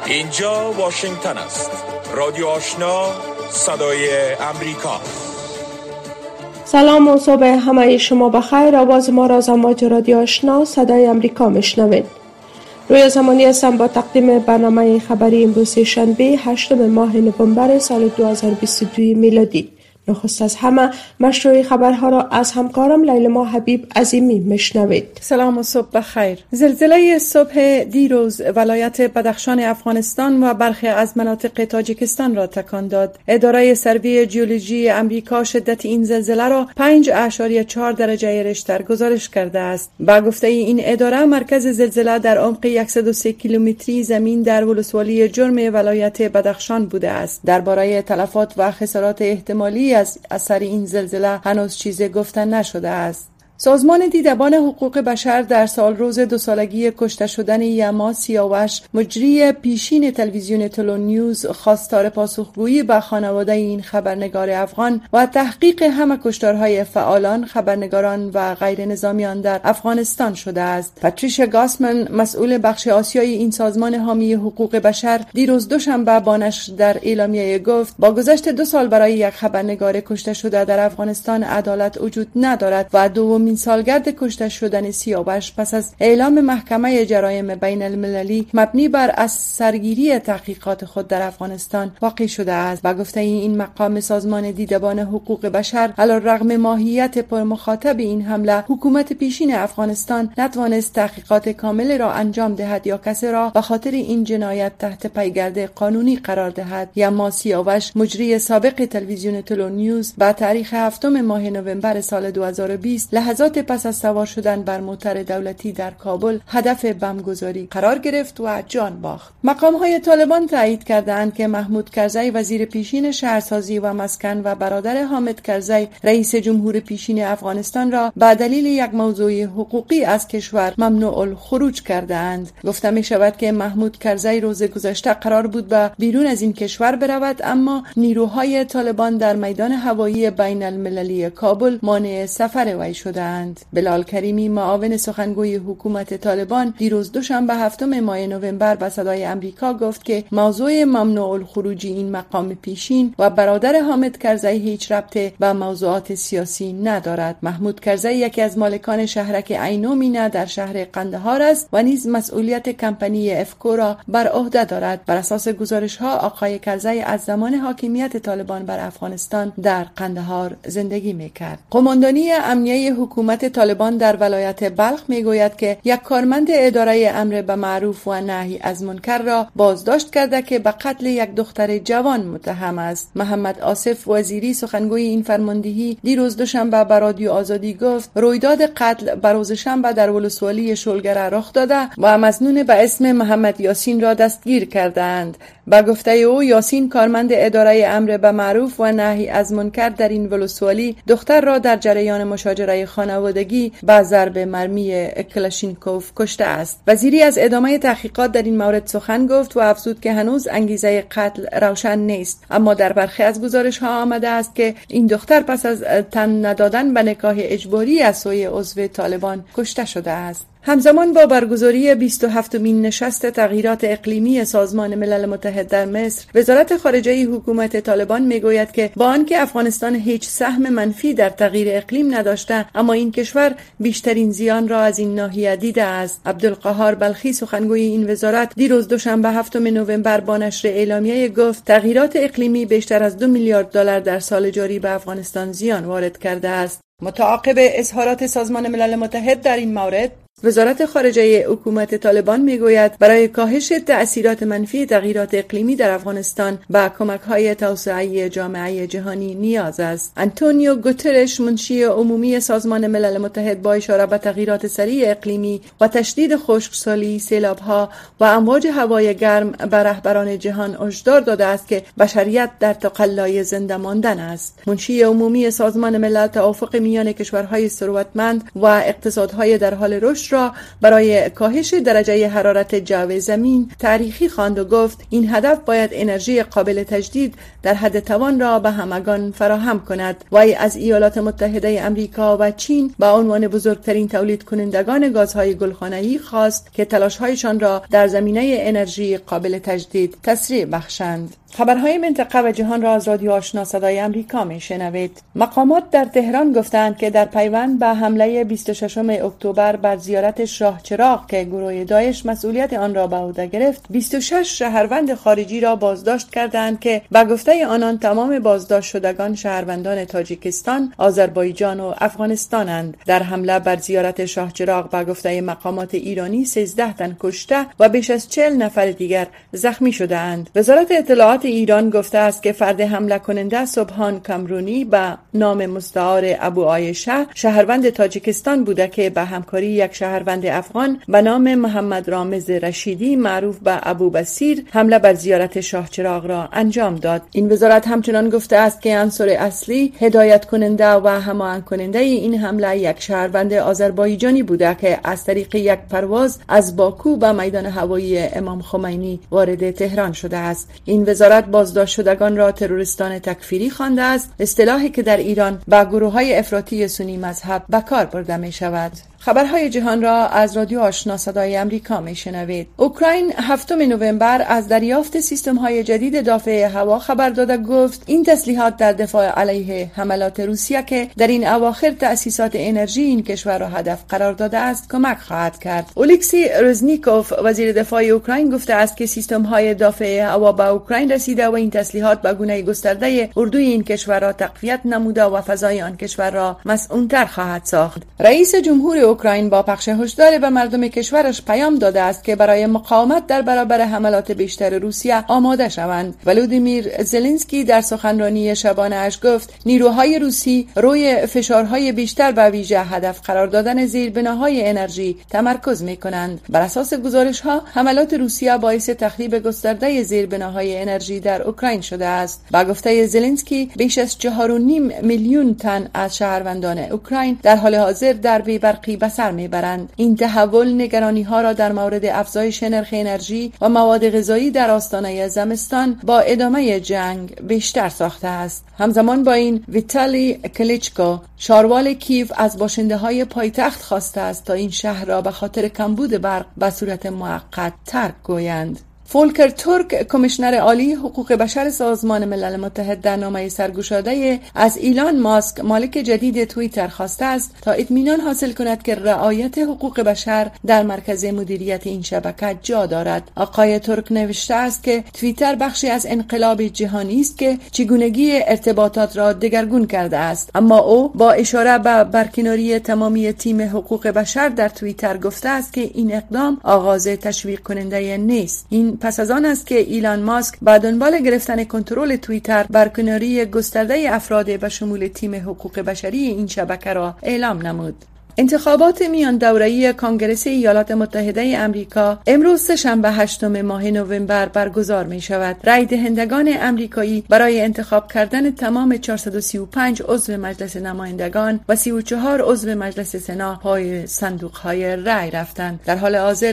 اینجا واشنگتن است. رادیو آشنا، صدای امریکا. سلام و صبح همه شما بخیر. آواز ما را از امواج رادیو آشنا صدای امریکا میشنوید. روی زمانی هستم با تقدیم برنامه خبری امروز شنبه 8 ماه نوامبر سال 2022 میلادی. نخست از همه مشروع خبرها را از همکارم لیلا حبیب عظیمی میشنوید. سلام و صبح بخیر. زلزله صبح دیروز ولایت بدخشان افغانستان و برخی از مناطق تاجیکستان را تکان داد. اداره سروی جیولوژی امریکا شدت این زلزله را 5.4 درجه ریشتر گزارش کرده است. با گفته این اداره، مرکز زلزله در عمق 103 کیلومتری زمین در ولسوالی جرم ولایت بدخشان بوده است. درباره تلفات و خسارات احتمالی از اثر این زلزله هنوز چیزی گفته نشده است. سازمان دیدبان حقوق بشر در سال روز 2 سالگی کشته شدن یما سیاوش، مجری پیشین تلویزیون تلو نیوز، خواستار پاسخگویی به خانواده این خبرنگار افغان و تحقیق همه کشتارهای فعالان، خبرنگاران و غیر نظامیان در افغانستان شده است. پاتریشیا گاسمن، مسئول بخش آسیایی این سازمان حامی حقوق بشر، دیروز دوشنبه با نشر در اعلامیه گفت با گذشت 2 سال برای یک خبرنگار کشته شده در افغانستان عدالت وجود ندارد و دومین سالگرد کشته شدن سیاوش پس از اعلام محکمه جرایم بین المللی مبنی بر از سرگیری تحقیقات خود در افغانستان واقع شده است. با گفته این مقام سازمان دیدبان حقوق بشر، علیرغم ماهیت پرمخاطب این حمله، حکومت پیشین افغانستان نتوانست تحقیقات کامل را انجام دهد یا کسی را به خاطر این جنایت تحت پیگرد قانونی قرار دهد. یما سیاوش، مجری سابق تلویزیون تلو نیوز، با تاریخ 7 ماه نوامبر سال 2020 لحظات پس از سوار شدن بر موتر دولتی در کابل هدف بمبگذاری قرار گرفت و جان باخت. مقام‌های طالبان تایید کردند که محمود کرزی، وزیر پیشین شهرسازی و مسکن، و برادر حامد کرزی، رئیس جمهور پیشین افغانستان را به دلیل یک موضوع حقوقی از کشور ممنوع الخروج کردند. گفته می شود که محمود کرزی روز گذشته قرار بود به بیرون از این کشور برود، اما نیروهای طالبان در میدان هوایی بین المللی کابل مانع سفر وی شدند. بلال کریمی، معاون سخنگوی حکومت طالبان، دیروز دوشنبه 7 ماه نوامبر به صدای امریکا گفت که موضوع ممنوع الخروج این مقام پیشین و برادر حامد کرزی هیچ ربطی به موضوعات سیاسی ندارد. محمود کرزی یکی از مالکان شهرک عینو مینه در شهر قندهار است و نیز مسئولیت کمپانی افکو را بر عهده دارد. بر اساس گزارش‌ها، آقای کرزی از زمان حاکمیت طالبان بر افغانستان در قندهار زندگی می‌کرد. قماندانی امنیه حکومت طالبان در ولایت بلخ میگوید که یک کارمند اداره امر به معروف و نهی از منکر را بازداشت کرده که به قتل یک دختر جوان متهم است. محمد آصف وزیری، سخنگوی این فرماندهی، دیروز دوشنبه به رادیو آزادی گفت رویداد قتل بر روز شنبه در ولسوالی شلگره رخ داده و مظنون به اسم محمد یاسین را دستگیر کردند. با گفته او، یاسین، کارمند اداره امر به معروف و نهی از منکر در این ولسوالی، دختر را در جریان مشاجره خانوادگی با ضرب مرمی کلاشینکوف کشته است. وزیری از ادامه تحقیقات در این مورد سخن گفت و افزود که هنوز انگیزه قتل روشن نیست، اما در برخی از گزارش‌ها آمده است که این دختر پس از تن ندادن به نکاح اجباری از سوی عضو طالبان کشته شده است. همزمان با برگزاری 27مین نشست تغییرات اقلیمی سازمان ملل متحد در مصر، وزارت خارجه حکومت طالبان میگوید که با آنکه افغانستان هیچ سهم منفی در تغییر اقلیم نداشته، اما این کشور بیشترین زیان را از این ناحیه دیده است. عبدالقهار بلخی، سخنگوی این وزارت، دیروز دوشنبه 7 نوامبر با نشر اعلامیه گفت تغییرات اقلیمی بیشتر از $2 میلیارد در سال جاری به افغانستان زیان وارد کرده است. متعاقب اظهارات سازمان ملل متحد در این مورد، وزارت خارجه حکومت طالبان میگوید برای کاهش تأثیرات منفی تغییرات اقلیمی در افغانستان با کمک‌های توسعه‌ای جامعه جهانی نیاز است. آنتونیو گوترش، منشی عمومی سازمان ملل متحد، با اشاره به تغییرات سریع اقلیمی و تشدید خشکسالی، سیلاب‌ها و امواج هوای گرم بر رهبران جهان هشدار داده است که بشریت در تقلای زنده ماندن است. منشی عمومی سازمان ملل توافق میان کشورهای ثروتمند و اقتصادهای در حال رشد اقدامش را برای کاهش درجه حرارت جو زمین تاریخی خواند و گفت این هدف باید انرژی قابل تجدید در حد توان را به همگان فراهم کند. وی از ایالات متحده امریکا و چین به عنوان بزرگترین تولید کنندگان گازهای گلخانه‌ای خواست که تلاش‌هایشان را در زمینه انرژی قابل تجدید تسریع بخشند. خبرهای منطقه و جهان را از رادیو آشنا صدای امریکا میشنوید. مقامات در تهران گفتند که در پیوند به حمله 26 اکتبر بر زیارت شاه چراغ که گروه داعش مسئولیت آن را به عهده گرفت، 26 شهروند خارجی را بازداشت کردند که به گفته آنان تمام بازداشت شدگان شهروندان تاجیکستان، آذربایجان و افغانستانند. در حمله بر زیارت شاه چراغ به گفته مقامات ایرانی 13 تن کشته و بیش از 40 نفر دیگر زخمی شده‌اند. وزارت اطلاعات ایران گفته است که فرد حمله کننده سبحان کامرونی به نام مستعار ابو عایشه شهروند تاجیکستان بوده که به همکاری یک شهروند افغان به نام محمد رامز رشیدی معروف به ابو بصیر حمله بر زیارت شاه چراغ را انجام داد. این وزارت همچنان گفته است که عنصر اصلی هدایت کننده و هماهنگ کننده این حمله یک شهروند آذربایجانی بوده که از طریق یک پرواز از باکو به میدان هوایی امام خمینی وارد تهران شده است. این وزارت بازداشت شدگان را تروریستان تکفیری خوانده است، اصطلاحی که در ایران با گروه‌های افراطی سنی مذهب به کار برده می شود. خبرهای جهان را از رادیو آشنا صدای امریکا میشنوید. اوکراین 7 نوامبر از دریافت سیستم‌های جدید دافع هوا خبر داده گفت این تسلیحات در دفاع علیه حملات روسیه که در این اواخر تأسیسات انرژی این کشور را هدف قرار داده است کمک خواهد کرد. اولکسی رزنیکوف وزیر دفاع اوکراین گفته است که سیستم‌های دافع هوا به اوکراین رسیده و این تسلیحات به گونه گسترده اردوی این کشور را تقویت نموده و فضای آن کشور را مسئول‌تر خواهد ساخت. رئیس جمهور اوکراین با پخش هشدار به مردم کشورش پیام داده است که برای مقاومت در برابر حملات بیشتر روسیه آماده شوند. ولودیمیر زلنسکی در سخنرانی شبانه اش گفت نیروهای روسی روی فشارهای بیشتر به ویژه هدف قرار دادن زیربناهای انرژی تمرکز می‌کنند. بر اساس گزارش‌ها حملات روسیه باعث تخریب گسترده زیربناهای انرژی در اوکراین شده است. با گفته زلنسکی بیش از 4.5 میلیون تن از شهروندان اوکراین در حال حاضر در بی‌برقی به سر میبرند. این تحول نگرانی‌ها را در مورد افزایش نرخ انرژی و مواد غذایی در آستانه زمستان با ادامه جنگ بیشتر ساخته است. همزمان با این ویتالی کلیچکو شاروال کیو از باشنده‌های پایتخت خواسته است تا این شهر را به خاطر کمبود برق به صورت موقت ترک گویند. فولکر تورک کمیشنر عالی حقوق بشر سازمان ملل متحد در نامه سرگشاده از ایلان ماسک مالک جدید توییتر خواسته است تا اطمینان حاصل کند که رعایت حقوق بشر در مرکز مدیریت این شبکه جا دارد. آقای تورک نوشته است که توییتر بخشی از انقلاب جهانی است که چگونگی ارتباطات را دگرگون کرده است، اما او با اشاره به برکناری تمامی تیم حقوق بشر در توییتر گفته است که این اقدام آغاز تشویق کننده نیست. این پس از آن است که ایلان ماسک با دنبال گرفتن کنترل توییتر برکناری گسترده افراد به شمول تیم حقوق بشری این شبکه را اعلام نمود. انتخابات میان دوره‌ای کانگرس ایالات متحده امریکا امروز سه‌شنبه 8 ماه نوامبر برگزار می شود. رای دهندگان امریکایی برای انتخاب کردن تمام 435 عضو مجلس نمایندگان و 34 عضو مجلس سنا پای صندوق‌های رای رفتند. در حال حاضر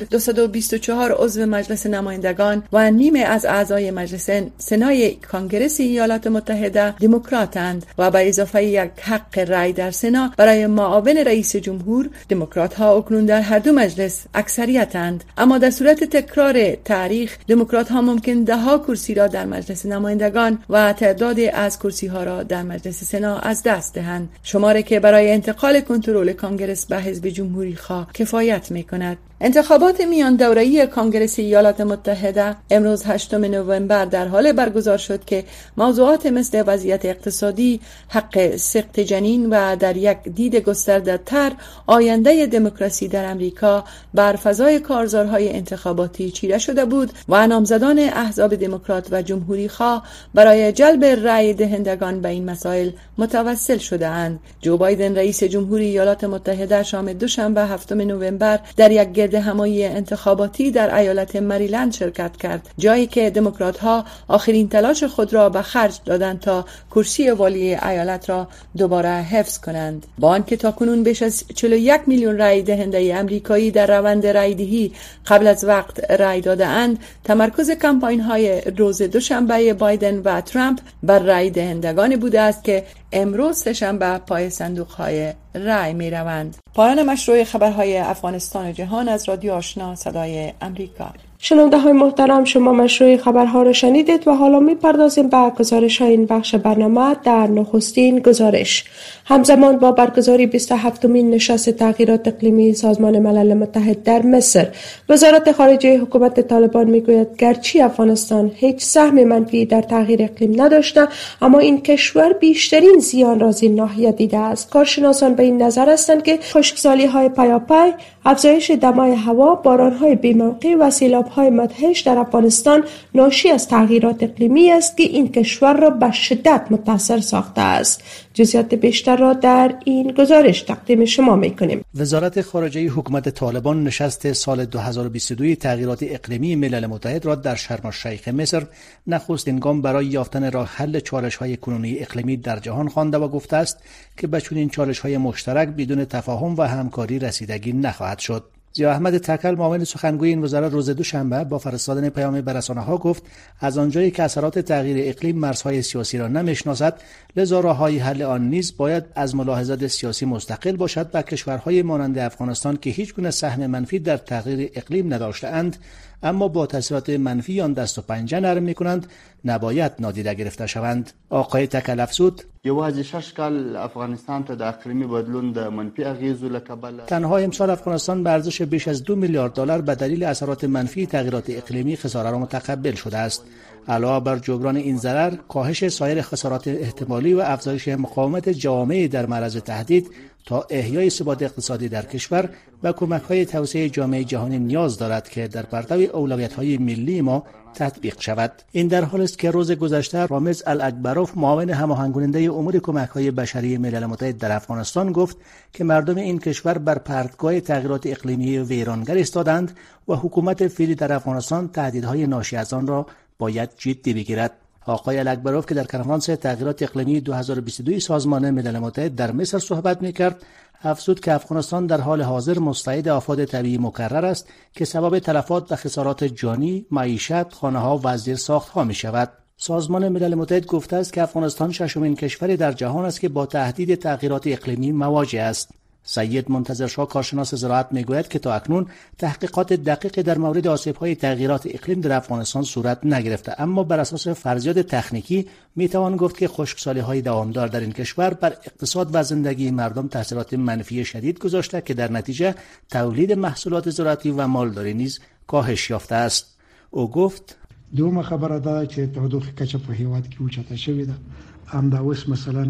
224 عضو مجلس نمایندگان و نیمه از اعضای مجلس سنای کانگرس ایالات متحده دموکراتند و به اضافه یک حق رای در سنا برای معاون رئیس جمهور دموکرات ها اکنون در هر دو مجلس اکثریتند، اما در صورت تکرار تاریخ دموکرات ها ممکن 10 کرسی را در مجلس نمایندگان و تعدادی از کرسی ها را در مجلس سنا از دست دهند، شماری که برای انتقال کنترل کانگرس به حزب جمهوری خواه کفایت می کند. انتخابات میان دوره‌ای کانگرس ایالات متحده امروز 8 نوامبر در حال برگزار شد که موضوعات مثل وضعیت اقتصادی، حق سقط جنین و در یک دید گسترده تر آینده دموکراسی در امریکا بر فضای کارزارهای انتخاباتی چیره شده بود و نامزدان احزاب دموکرات و جمهوری خواه برای جلب رأی دهندگان به این مسائل متوسل شده‌اند. جو بایدن رئیس جمهوری ایالات متحده شام دوشنبه 7 نوامبر در یک گردهمایی انتخاباتی در ایالت مریلند شرکت کرد، جایی که دموکرات‌ها آخرین تلاش خود را به خرج دادند تا کرسی والی ایالت را دوباره حفظ کنند. با آنکه تاکنون بیش از 41 میلیون رای دهنده امریکایی در روند رایدهی قبل از وقت رای داده‌اند، تمرکز کمپاین‌های روز دوشنبه بایدن و ترامپ بر رای دهندگان بوده است که امروز سه‌شنبه پای صندوق‌های رای می‌روند. پایان مشروع خبرهای افغانستان و جهان از رادیو آشنا صدای امریکا. شنونده های محترم، شما مشروع خبرها را شنیدید و حالا می‌پردازیم به گزارش های این بخش برنامه. در نخستین گزارش، همزمان با برگزاری 27مین نشست تغییرات اقلیمی سازمان ملل متحد در مصر، وزارت خارجه حکومت طالبان میگوید گرچه افغانستان هیچ سهم منفی در تغییر اقلیم نداشته، اما این کشور بیشترین زیان را از این ناحیه دیده است. کارشناسان به این نظر هستند که خشکسالی های پیاپی، افزایش دمای هوا، باران های بی‌موقع و سیلاب های مدهش در افغانستان ناشی از تغییرات اقلیمی است که این کشور را به شدت متاثر ساخته است. جزئیات بیشتر را در این گزارش تقدیم شما می‌کنیم. وزارت خارجه حکومت طالبان نشست سال 2022 تغییرات اقلیمی ملل متحد را در شرم الشیخ مصر نخستین گام برای یافتن راه حل چالش‌های کنونی اقلیمی در جهان خوانده و گفته است که به چنین چالش‌های مشترک بدون تفاهم و همکاری رسیدگی نخواهد شد. ضیاء احمد تکل، معاون سخنگوی این وزارت، روز دوشنبه با فرستادن پیام به رسانه‌ها گفت از آنجایی که اثرات تغییر اقلیم مرزهای سیاسی را نمی‌شناسد، لذا راه‌های حل آن نیز باید از ملاحظات سیاسی مستقل باشد و کشورهای مانند افغانستان که هیچگونه سهم منفی در تغییر اقلیم نداشته‌اند اما با تاثیرات منفی آن دست و پنجه نرم می‌کنند نباید نادیده گرفته شوند. آقای تکل افزود: یوازې 6 کال افغانستان ته د اقلیمی بدلون د منفی اغیزو له کبله تنها امسال افغانستان به ارزش بیش از 2 میلیارد دلار به دلیل اثرات منفی تغییرات اقلیمی خساره را متقبل شده است. علاوه بر جبران این ضرر، کاهش سایر خسارات احتمالی و افزایش مقاومت جامعه در معرض تهدید تا احیای ثبات اقتصادی در کشور و کمک‌های توسعه جامعه جهانی نیاز دارد که در پرتو اولویت‌های ملی ما تطبیق شود. این در حالی است که روز گذشته رامز الاکبروف، معاون هماهنگ‌کننده امور کمک‌های بشری ملل متحد در افغانستان، گفت که مردم این کشور بر پرتگاه تغییرات اقلیمی ویرانگر ایستادند و حکومت فعلی در افغانستان تهدیدهای ناشی از آن را باید جدی بگیرد. آقای الاکبروف که در کنفرانس تغییرات اقلیمی 2022 سازمان ملل متحد در مصر صحبت می‌کرد، افزود که افغانستان در حال حاضر مستعد آفات طبیعی مکرر است که سبب تلفات و خسارات جانی، معیشت، خانه‌ها و زیرساخت‌ها می‌شود. سازمان ملل متحد گفته است که افغانستان ششمین کشوری در جهان است که با تهدید تغییرات اقلیمی مواجه است. سید منتظر شاه، کارشناس زراعت، میگوید که تا اکنون تحقیقات دقیقی در مورد آسیب‌های تغییرات اقلیم در افغانستان صورت نگرفته، اما بر اساس فرضیات تکنیکی میتوان گفت که خشکسالی‌های دوامدار در این کشور بر اقتصاد و زندگی مردم تاثیرات منفی شدید گذاشته که در نتیجه تولید محصولات زراعتی و مالداری نیز کاهش یافته است. او گفت: دومه خبره ده چې تودوخه کچه په هیواد کې اوچته شوې ده. همدا اوس مثلا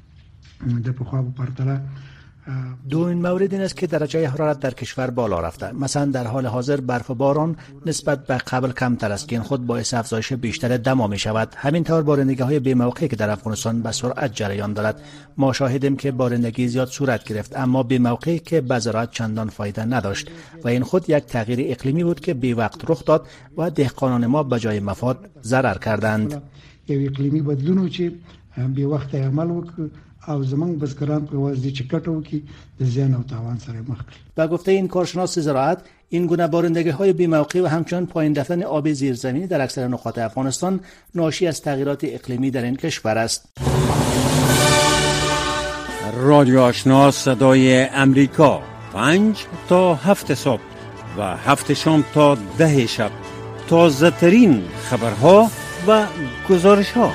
د پخوا په پرتله دومین مورد این است که درجه حرارت در کشور بالا رفته. مثلا در حال حاضر برف و باران نسبت به قبل کمتر است که این خود باعث افزایش بیشتر دما می شود. همینطور بارندگی‌های بی‌موقعی که در افغانستان به سرعت جریان دارد. ما شاهدیم که بارندگی زیاد صورت گرفت اما بی‌موقعی که به زراعت چندان فایده نداشت و این خود یک تغییر اقلیمی بود که بی وقت رخ داد و دهقانان ما به جای مفاد ضرر کردند. یو اقلیمی بدلون چې بی وخت عمل وکړ او زمونږ بزګران په واسطه چې کټو کې د زیان او تاوان سره مخ کړي. و گفته این کارشناس زراعت، این گونه بارندگی‌های بی‌موقع و همچنین پایین رفتن آب زیرزمینی در اکثر نقاط افغانستان ناشی از تغییرات اقلیمی در این کشور است. رادیو آشنا صدای امریکا، 5 تا 7 صبح و 7 شام تا 10 شب، تازه ترین خبرها و گزارش‌ها.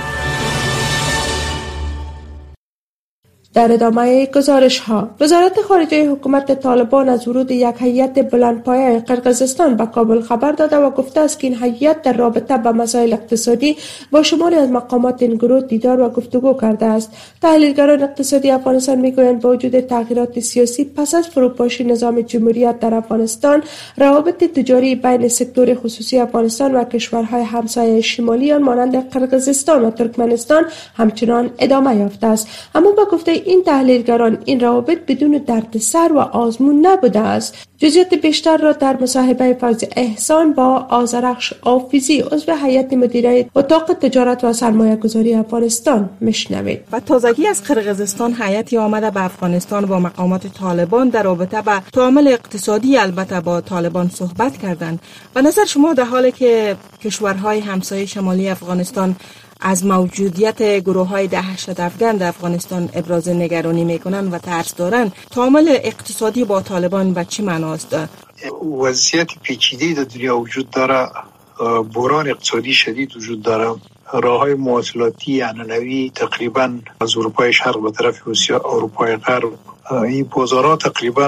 در ادامه گزارش ها، وزارت خارجه حکومت طالبان از ورود یک هیئت بلندپایه قرقیزستان به کابل خبر داده و گفته است که این هیئت در رابطه با مسائل اقتصادی با شماری از مقامات این گروه دیدار و گفتگو کرده است. تحلیلگران اقتصادی افغانستان میگویند با وجود تغییرات سیاسی پس از فروپاشی نظام جمهوریت در افغانستان، روابط تجاری بین سکتور خصوصی افغانستان و کشورهای همسایه شمالی آن مانند قرقیزستان و ترکمنستان همچنان ادامه یافته است. اما با گفته این تحلیلگران این روابط بدون دردسر و آزمون نبوده است. جزئیات بیشتر را در مصاحبه فوزی احسان با آذرخش آفیزی عضو هیئت مدیره اتاق تجارت و سرمایه گذاری افغانستان میشنوید. و تازگی از قرقیزستان هیئتی آمده به افغانستان با مقامات طالبان در رابطه با تعامل اقتصادی البته با طالبان صحبت کردند. و نظر شما در حالی که کشورهای همسایه شمالی افغانستان از موجودیت گروه‌های دهشت افغان در افغانستان ابراز نگرانی میکنند و ترس دارند، تعامل اقتصادی با طالبان به چه معناست؟ وضعیت پیچیده در دنیا وجود داره، بحران اقتصادی شدید وجود داره، راه‌های مواصلاتی عنعنوی تقریبا از اروپای شرق به طرف روسیه، اروپای غرب، این بازارها تقریبا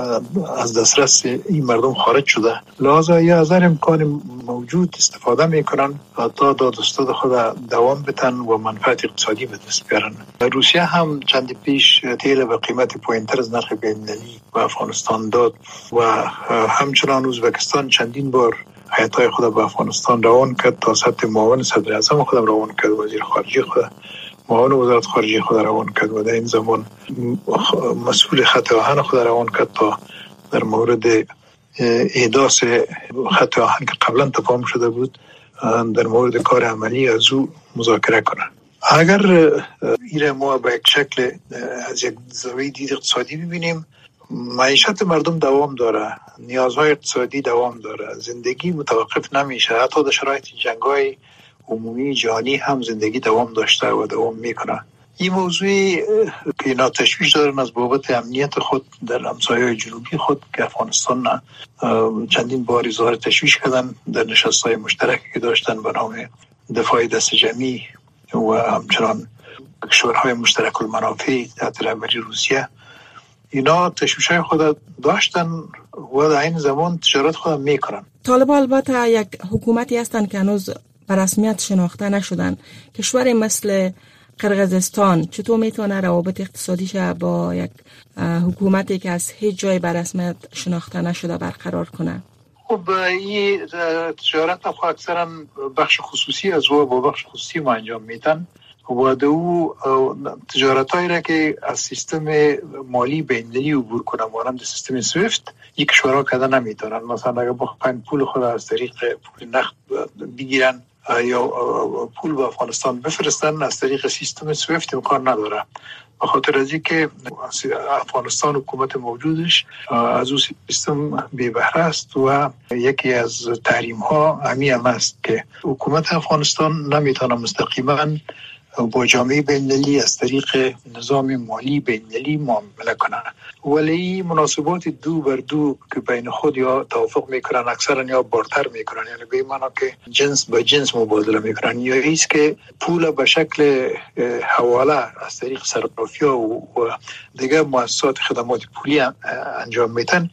از دسترس این مردم خارج شده. لذا یا از هر امکان موجود استفاده میکنن تا داد خود دوام بتن و منفعت اقتصادی به دست بیارن. روسیه هم چند پیش تیل به قیمت پایینتر از نرخ بین‌المللی به افغانستان داد و همچنان ازبکستان چندین بار هیئت‌های خود به افغانستان روان کرد، تا سطح معاون صدر اعظم خود روان کرد، وزیر خارجه خود، معاون وزارت خارجه خود روان کرد و در این زمان مسئول خط آهن خود روان کرد تا در مورد احداث خط آهن که قبلا تفاهم شده بود در مورد کار عملی از او مذاکره کنند. اگر این ما به یک شکل از یک زاویه دید اقتصادی ببینیم، معیشت مردم دوام داره، نیازهای اقتصادی دوام داره، زندگی متوقف نمیشه، حتی در شرایط جنگ‌های عمومی جهانی هم زندگی دوام داشته و دوام میکنه. این موضوعی که اینا تشویش دارن از بابت امنیت خود در همسایه‌های جنوبی خود که افغانستان چندین بار اظهار تشویش کردن در نشست‌های مشترکی که داشتن به نام دفاع دست جمعی و همچنان کشورهای مشترک المنافع تحت رهبری روسیه. اینا تشویش‌های خود داشتن و در این زمان تجارت خود میکنن. طالبان البته یک حکومتی هستند که هنوز به رسمیت شناخته نشدن. کشور مثل قرقیزستان چطور میتونه روابط اقتصادیش با یک حکومتی که از هیچ جای به رسمیت شناخته نشده برقرار کنه؟ خب این تجارت اکثرا بخش خصوصی از او با بخش خصوصی ما انجام میدن و دو تجارت هایی را که از سیستم مالی بین‌المللی عبور کنن مانند سیستم سویفت یک کشورها کده نمیتونن. مثلا اگر بخواین پول خود از طریق پول نقد بگیرن یا پول به افغانستان بفرستن از طریق سیستم سویفت امکان نداره، به خاطر از اینکه افغانستان حکومت موجودش از اون سیستم بی بهره است و یکی از تحریم ها هم است که حکومت افغانستان نمیتونه مستقیما با جامعه بین‌المللی از طریق نظام مالی بین‌المللی معامله کنه. ولی مناسبات دو بر دو که بین خود یا توافق میکنن اکثرا یا بارتر میکنن، یعنی به این معنی که جنس به جنس مبادله میکنن، یا ایست که پول به شکل حواله از طریق صرافی‌ها و دیگر مؤسسات خدمات پولی انجام میدن.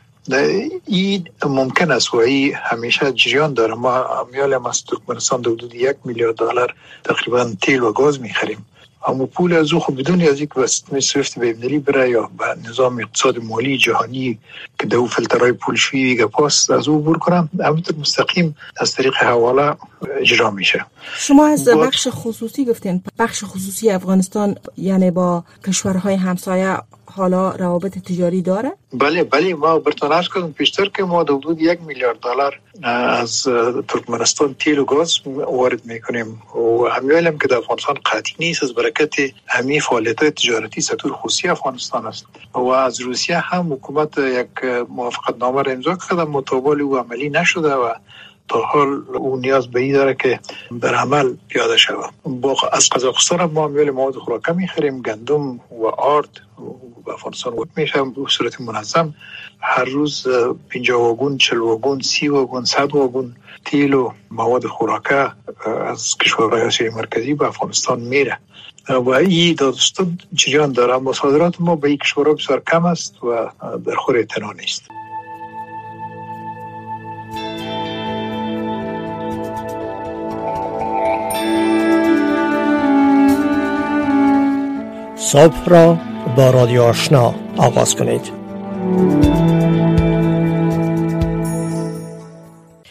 این ممکن است و این همیشه جریان داره. ما میالیم از ترکمنستان حدود 1 میلیارد دلار تقریبا تیل و گاز میخریم، اما پول از او خب بدون از اینکه واسطه سویفت بین‌المللی بره یا به نظام اقتصاد مالی جهانی که دو فیلترهای پولشویی گپاس از او عبور کنم، همینطور مستقیم از طریق حواله اجرا میشه. شما از بخش خصوصی گفتین، بخش خصوصی افغانستان یعنی با کشورهای همسایه حالا روابط تجاری داره؟ بله ما براتون عرض کردم پیشتر که ما حدود 1 میلیارد دلار از ترکمنستان تیل و گاز وارد میکنیم و همیالم که در افغانستان قطعی نیست از برکت همین فعالیت‌های تجارتی سکتور خصوصی افغانستان است و از روسیه هم حکومت یک موافقتنامه را امضا کرده، مطابق او عملی نشده و تا حال اون نیاز به این داره که در عمل پیاده شود. از قزاقستان ما میل مواد خوراکی میخریم، گندم و آرد و افغانستان وارد میشه به صورت منظم. هر روز 50 واگن، 40 واگن، 30 واگن، 100 واگن تیل و مواد خوراکی از کشورهای آسیای مرکزی به افغانستان میره و این داستان جریان داره. مصادرات ما به این کشورها بسیار کم است و در خور اعتنا نیست. صبح را با رادیو آشنا آغاز کنید.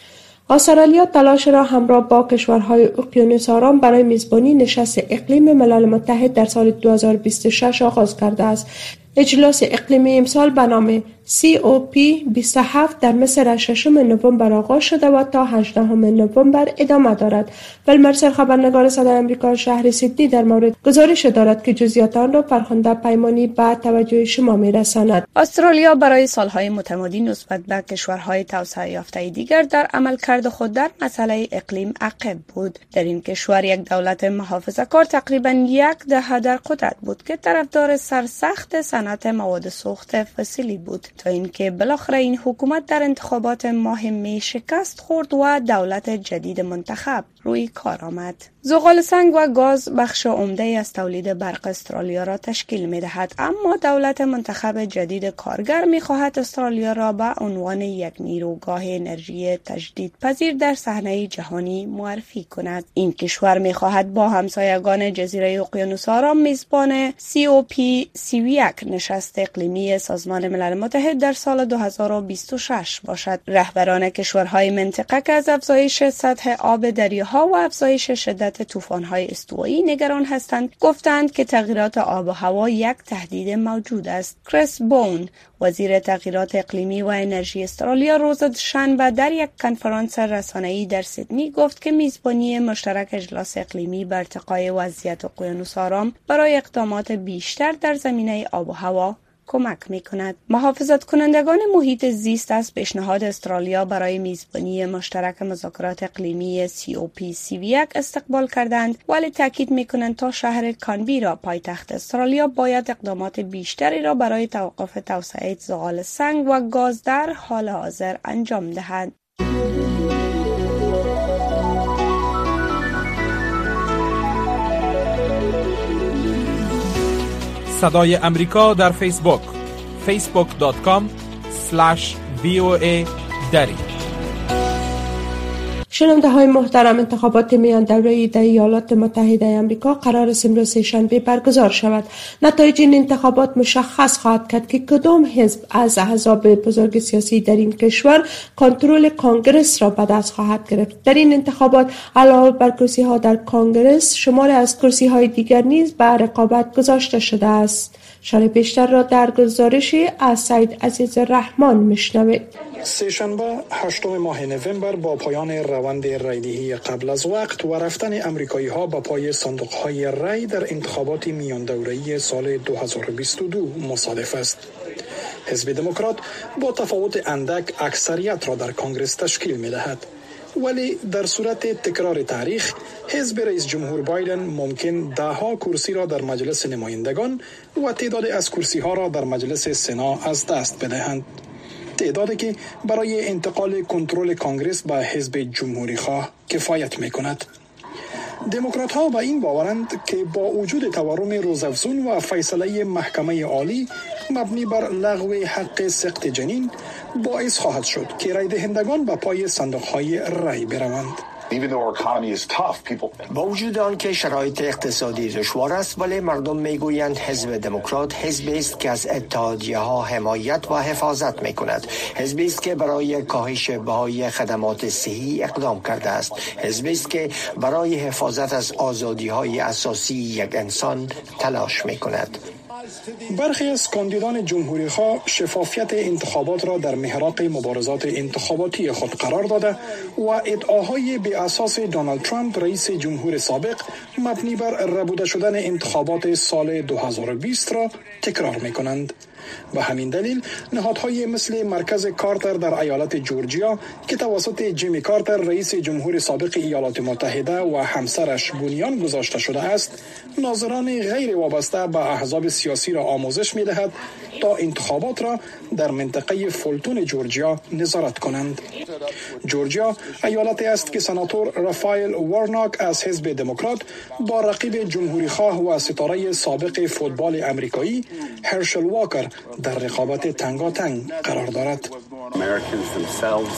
استرالیا تلاش را همراه با کشورهای اقیانوس آرام برای میزبانی نشست اقلیم ملل متحد در سال 2026 آغاز کرده است. اجلاس اقلیمی امسال به نام COP27 در مصر 6 نوامبر آغاز شده و تا 18 نوامبر ادامه دارد. ولمرسل خبرنگار صدای آمریکا شهر سیدنی در مورد گزارش دارد که جزئیات آن را فرخنده پیمانی به توجه شما می‌رساند. استرالیا برای سالهای متمادی نسبت به کشورهای توسعه یافته دیگر در عملکرد خود در مسئله اقلیم عقب بود. در این کشور یک دولت محافظه‌کار تقریباً یک دهه در قدرت بود که طرفدار سرسخت صنعت مواد سوخت فسیلی بود تا اینکه بالاخره این حکومت در انتخابات ماه می شکست خورد و دولت جدید منتخب روی کار آمد. زغال سنگ و گاز بخش عمده از تولید برق استرالیا را تشکیل می دهد، اما دولت منتخب جدید کارگر می خواهد استرالیا را به عنوان یک نیروگاه انرژی تجدیدپذیر در صحنه جهانی معرفی کند. این کشور می خواهد با همسایگان جزیره اقیانوس آرام میزبان COP31 نشست اقلیمی سازمان ملل متحد در سال 2026 باشد. رهبران کشورهای منطقه که از افزایش سطح آب دریاها و افزایش شدت طوفان‌های استوایی نگران هستند، گفتند که تغییرات آب و هوا یک تهدید موجود است. کریس بون، وزیر تغییرات اقلیمی و انرژی استرالیا، روز شنبه در یک کنفرانس رسانه‌ای در سیدنی گفت که میزبانی مشترک اجلاس اقلیمی بر ارتقای وضعیت اقیانوس آرام برای اقدامات بیشتر در زمینه آب و هوا کمک می‌کند. محافظت کنندگان محیط زیست از پیشنهاد استرالیا برای میزبانی مشترک مذاکرات اقلیمی COP31 استقبال کردند، ولی تاکید می‌کنند تا شهر کانبرا پایتخت استرالیا باید اقدامات بیشتری را برای توقف توسعه زغال سنگ و گاز در حال حاضر انجام دهد. صدای امریکا در فیسبوک facebook.com/VOA دری. شنونده های محترم، انتخابات میان دوره‌ای در ایالات متحده آمریکا قرار است امروز سه‌شنبه برگزار شود. نتایج این انتخابات مشخص خواهد کرد که کدام حزب از احزاب بزرگ سیاسی در این کشور کنترل کانگرس را به دست خواهد گرفت. در این انتخابات علاوه بر کرسی ها در کانگرس، شماری از کرسی های دیگر نیز به رقابت گذاشته شده است. شرح بیشتر را در گزارشی از سید عزیز رحمان میشنوید. سه‌شنبه 8 ماه نوامبر با پایان روند رایدهی قبل از وقت و رفتن امریکایی ها به پای صندوق های رای در انتخابات میان دوره‌ای سال 2022 مصادف است. حزب دموکرات با تفاوت اندک اکثریت را در کنگرس تشکیل می دهد، ولی در صورت تکرار تاریخ حزب رئیس جمهور بایدن ممکن دهها کرسی را در مجلس نمایندگان و تعداد از کرسی ها را در مجلس سنا از دست بدهند، تعدادی که برای انتقال کنترل کانگرس به حزب جمهوری خواه کفایت می کند. دموکرات ها به این باورند که با وجود تورم روزافزون و فیصله محکمه عالی مبنی بر لغو حق سقط جنین باعث خواهد شد که رای دهندگان به پای صندوق های رای بروند. با وجود آنکه شرایط اقتصادی دشوار است، ولی مردم میگویند حزب دموکرات حزبی است که از اتحادیه‌ها حمایت و حفاظت میکند، حزبی است که برای کاهش بهای خدمات صحی اقدام کرده است، حزبی است که برای حفاظت از آزادی‌های اساسی یک انسان تلاش میکند. برخی از کاندیدان جمهوری خواه شفافیت انتخابات را در محراق مبارزات انتخاباتی خود قرار داده و ادعاهای به اساس دونالد ترامپ رئیس جمهور سابق مبنی بر ربوده شدن انتخابات سال 2020 را تکرار می کنند. به همین دلیل نهادهای مثل مرکز کارتر در ایالت جورجیا که توسط جیمی کارتر رئیس جمهور سابق ایالات متحده و همسرش بنیان گذاشته شده است، ناظران غیر وابسته به احزاب سیاسی را آموزش می دهد تا انتخابات را در منطقه فولتون جورجیا نظارت کنند. جورجیا ایالتی است که سناتور رافائل وارناک از حزب دموکرات با رقیب جمهوری خواه و ستاره سابق فوتبال امریکایی هرشل واکر در رقابت تنگاتنگ قرار دارد.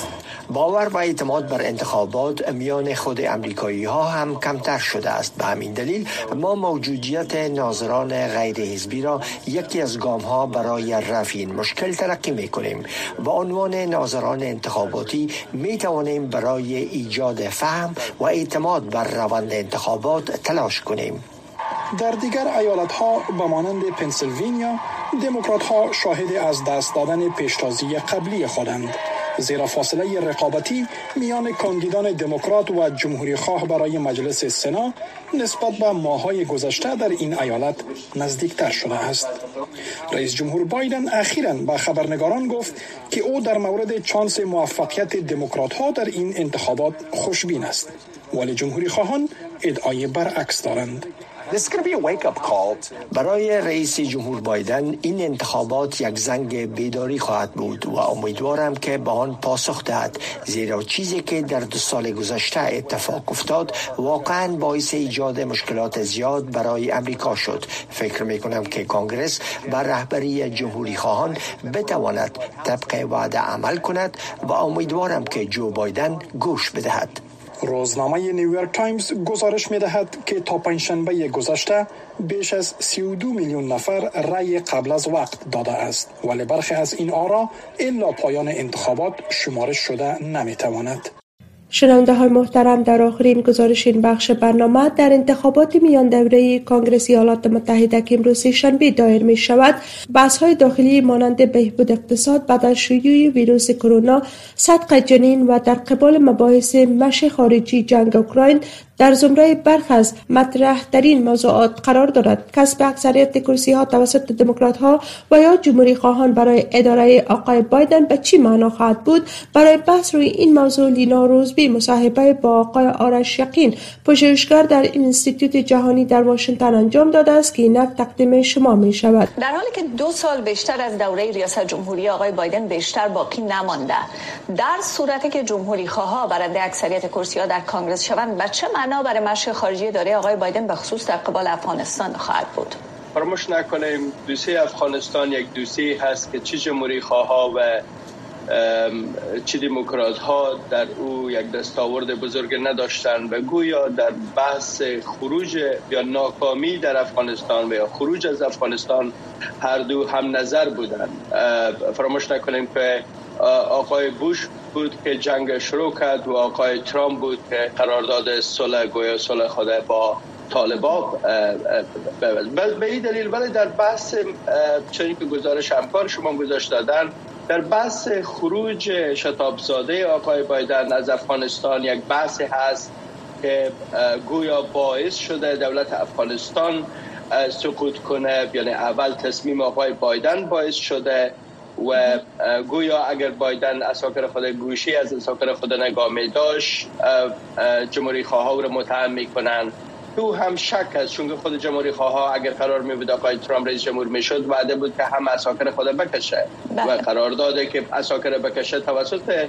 باور و اعتماد بر انتخابات میان خود امریکایی ها هم کمتر شده است. به همین دلیل ما موجودیت ناظران غیر حزبی را یکی از گام ها برای رفع این مشکل تلقی می کنیم. با عنوان ناظران انتخاباتی می توانیم برای ایجاد فهم و اعتماد بر روند انتخابات تلاش کنیم. در دیگر ایالت‌ها به مانند پنسیلوانیا، دموکرات‌ها شاهد از دست دادن پیشتازی قبلی خودند، زیرا فاصله رقابتی میان کاندیدان دموکرات و جمهوری خواه برای مجلس سنا نسبت به ماه‌های گذشته در این ایالت نزدیکتر شده است. رئیس جمهور بایدن اخیراً به خبرنگاران گفت که او در مورد چانس موفقیت دموکرات‌ها در این انتخابات خوشبین است، ولی جمهوری خواهان ادعای برعکس دارند. برای رئیس جمهور بایدن این انتخابات یک زنگ بیداری خواهد بود و امیدوارم که به آن پاسخ دهد، زیرا چیزی که در 2 سال گذشته اتفاق افتاد واقعا باعث ایجاد مشکلات زیاد برای امریکا شد. فکر می کنم که کانگرس بر رهبری جمهوری خواهان بتواند طبق وعده عمل کند و امیدوارم که جو بایدن گوش بدهد. روزنامه نیویورک تایمز گزارش می‌دهد که تا پنجشنبه گذشته بیش از 32 میلیون نفر رأی قبل از وقت داده است، ولی برخی از این آرا الا پایان انتخابات شمارش شده نمی‌تواند. شنونده های محترم، در آخرین گزارش این بخش برنامه در انتخابات میان دوره کانگرس ایالات متحده که امروز شنبه دایر می شود، بحث های داخلی مانند بهبود اقتصاد بعد از شیوع ویروس کرونا، صدق جنین و در قبال مباحث مشی خارجی جنگ اوکراین در زمره برخی از مطرح ترین موضوعات قرار دارد. کسب اکثریت کرسی ها توسط دموکرات ها و یا جمهوری خواهان برای اداره آقای بایدن به چی معنا خواهد بود؟ برای بحث روی این موضوع لینا روزبی مصاحبه با آقای آرش یقین، پژوهشگر در انستیتوت جهانی در واشنگتن انجام داده است که اینک تقدیم شما می شود. در حالی که 2 سال بیشتر از دوره ریاست جمهوری آقای بایدن بیشتر باقی نمانده، در صورتی که جمهوری خواها برنده اکثریت کرسی ها در کانگرس شوند، به چه معنا برای مشی خارجی اداره آقای بایدن به خصوص در قبال افغانستان خواهد بود؟ فراموش نکنیم دوسیه افغانستان یک دوسیه هست که چه جمهوری خواها و چه دموکرات ها در او یک دستاورد بزرگ نداشتن و گویا در بحث خروج یا ناکامی در افغانستان و یا خروج از افغانستان هر دو هم نظر بودند. فراموش نکنیم که آقای بوش بود که جنگ شروع کرد و آقای ترامپ بود که قرارداد صلح گویا صلح خود با طالبان به این دلیل. ولی در بحث چنین که گزارش همکار شما گذاشت دادن، در بحث خروج شتابزاده آقای بایدن از افغانستان یک بحث هست که گویا باعث شده دولت افغانستان سقوط کنه. یعنی اول تصمیم آقای بایدن باعث شده و گویا اگر بایدن اساکر خود گوشی از اساکر خود نگاه می داشت، جمهوری خواه رو متهم می کنن. تو هم شک است، چون خود جمهوری خواه اگر قرار می بود آقای ترامپ رئیس جمهور می شد، وعده بود که هم اساکر خود بکشه و قرار داده که اساکر بکشه توسط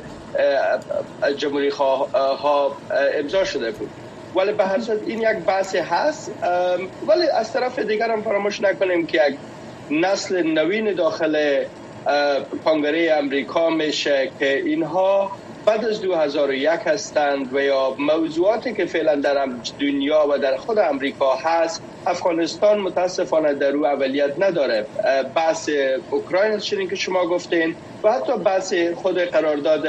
جمهوری خواه امضا شده بود. ولی به هر صورت این یک بحث هست. ولی از طرف دیگر هم فراموش نکنیم که یک نسل نوین داخل کنگره امریکا میشه که اینها بعد از 2001 هستند و یا موضوعاتی که فعلا در دنیا و در خود امریکا هست، افغانستان متاسفانه در او اولیت نداره. بحث اوکراین چنین که شما گفتین و حتی بحث خود قرارداد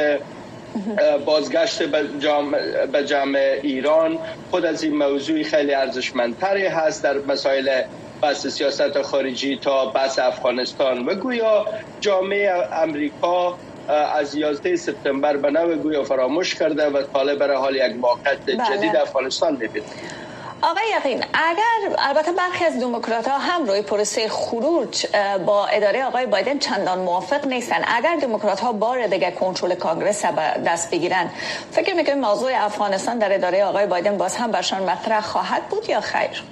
بازگشت به جامعه ایران خود از این موضوع خیلی ارزشمندتری هست در مسائل بحث سیاست خارجی تا بحث افغانستان. و گویا جامعه امریکا از 11 سپتامبر به نوع گویا فراموش کرده و طالب را حال یک واقعیت جدید افغانستان می‌بینه. آقای یقین، اگر البته برخی از دموکرات‌ها هم روی پروسه خروج با اداره آقای بایدن چندان موافق نیستن، اگر دموکرات‌ها بار دیگه کنترل کانگرس به دست بگیرن، فکر می‌کنید موضوع افغانستان در اداره آقای بایدن باز هم برشان مطرح خواهد بود یا خیر؟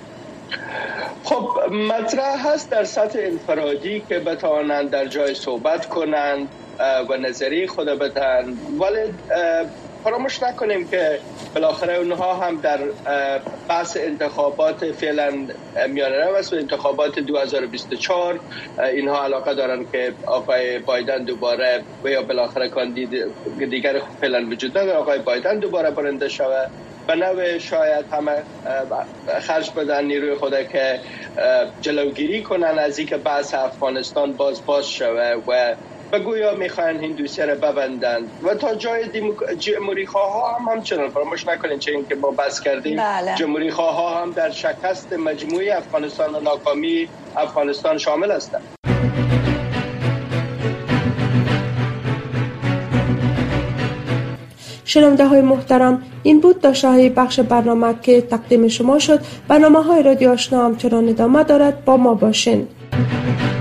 خب مطرح هست در سطح انفرادی که بتوانند در جای صحبت کنند و نظری خود بدن، ولی فراموش نکنیم که بالاخره اونها هم در بحث انتخابات فعلا میانه رو و انتخابات 2024 اینها علاقه دارن که آقای بایدن دوباره و یا بالاخره کاندید دیگر فعلا وجود نداره آقای بایدن دوباره برنده شود و نوع شاید همه خرج بدن نیروی خود که جلوگیری کنن از اینکه بحث افغانستان باز شود و گویا میخواین این دوسیه را ببندند و تا جای جمهوری خواه هم همچنان فراموش نکنین چه اینکه ما بحث کردیم جمهوری خواه هم در شکست مجموعی افغانستان و ناکامی افغانستان شامل هستند. شنونده های محترم، این بود داشته های بخش برنامه که تقدیم شما شد. برنامه های رادیو آشنا همچنان ادامه دارد، با ما باشین.